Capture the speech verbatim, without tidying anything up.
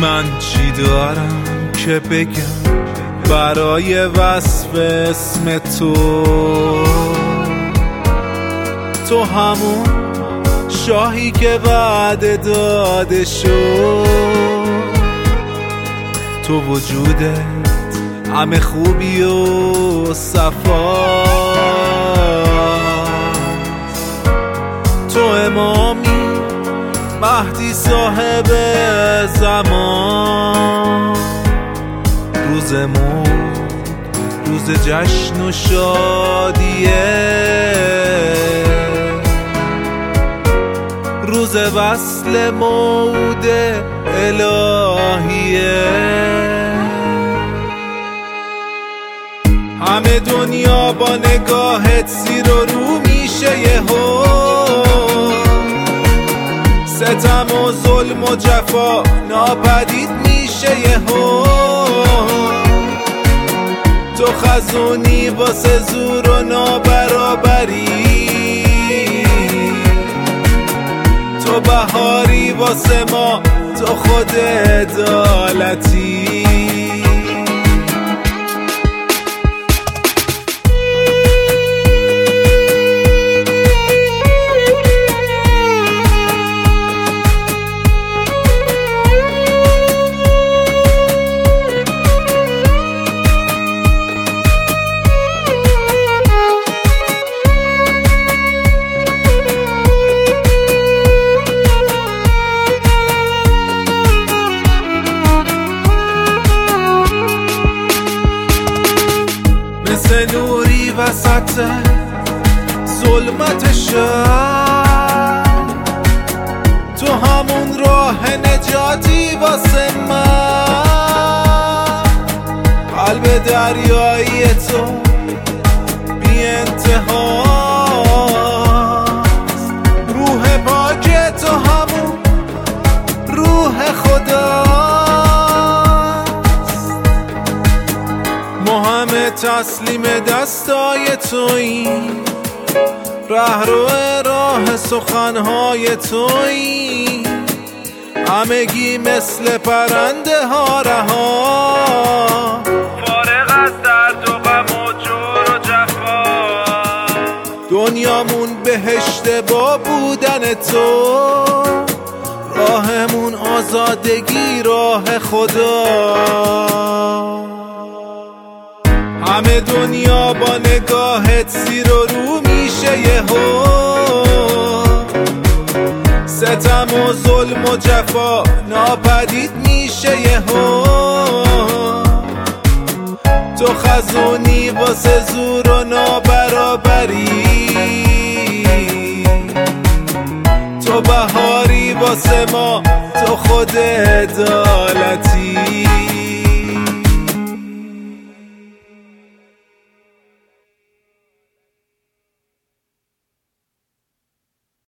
من چی دارم که بگم برای وصف اسم تو؟ تو همون شاهی که وعده داده شد، تو وجودت همه خوبی و صفا، تو امامی مهدی صاحب زمان، روزمون روز جشن و شادیه، روز وصل موعود الهیه. همه دنیا با نگاهت زیر و رو میشه یهو، ستم و ظلم و جفا ناپدید میشه یهو، تو خزونی واسه زور و نابرابری، تو بهاری واسه ما، تو خود عدالتی. مثل نوری وسط ظلمت شب، تو همون راه نجاتی واسه من، قلب دریایی تو بی انتهاست، روح پاک تو همون روح خداست، ما همه تسلیم دستای توییم، رهرو راه سخنهای توییم، همگی مثل پرنده ها رها، فارغ از درد و غم و جور و جفا، دنیامون بهشت با بودن تو، راهمون آزادگی راه خدا. همه دنیا با نگاهت زیر و رو میشه یهو، ستم و ظلم و جفا ناپدید میشه یهو، تو خزونی واسه زور و نابرابری، تو بهاری واسه ما، تو خود عدالتی.